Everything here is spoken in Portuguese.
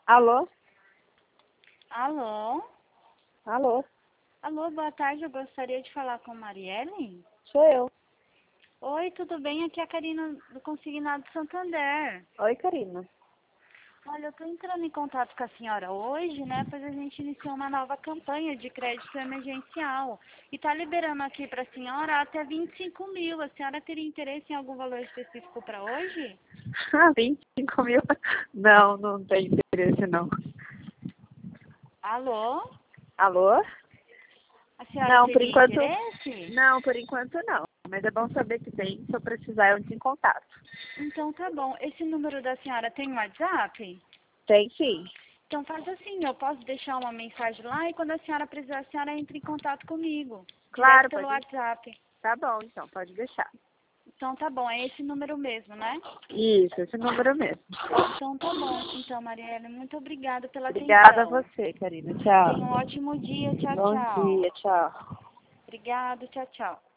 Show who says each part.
Speaker 1: Alô?
Speaker 2: Alô?
Speaker 1: Alô?
Speaker 2: Alô, boa tarde. Eu gostaria de falar com Marielle.
Speaker 1: Sou eu.
Speaker 2: Oi, tudo bem? Aqui é a Karina do Consignado Santander.
Speaker 1: Oi, Karina.
Speaker 2: Olha, eu estou entrando em contato com a senhora hoje, né? Pois a gente iniciou uma nova campanha de crédito emergencial. E está liberando aqui para a senhora até 25 mil. A senhora teria interesse em algum valor específico para hoje?
Speaker 1: 25 mil? Não, não tem interesse, não.
Speaker 2: Alô?
Speaker 1: Alô?
Speaker 2: A senhora
Speaker 1: Não, por
Speaker 2: teria
Speaker 1: enquanto...
Speaker 2: interesse?
Speaker 1: Não, por enquanto não. Mas é bom saber que tem. Se eu precisar, eu entro em contato.
Speaker 2: Então tá bom. Esse número da senhora tem WhatsApp?
Speaker 1: Tem sim.
Speaker 2: Então faz assim, eu posso deixar uma mensagem lá e quando a senhora precisar, a senhora entra em contato comigo, direto
Speaker 1: Claro,
Speaker 2: pelo
Speaker 1: pode.
Speaker 2: WhatsApp.
Speaker 1: Tá bom, então, pode deixar.
Speaker 2: Então tá bom, é esse número mesmo, né?
Speaker 1: Isso, esse número mesmo.
Speaker 2: Então tá bom. Então, Marielle, muito obrigada pela
Speaker 1: Obrigada a
Speaker 2: atenção.
Speaker 1: você, Karina.
Speaker 2: Tenha um
Speaker 1: Tchau.
Speaker 2: ótimo dia. Tchau,
Speaker 1: Bom
Speaker 2: tchau.
Speaker 1: dia, tchau.
Speaker 2: Obrigado, tchau, tchau.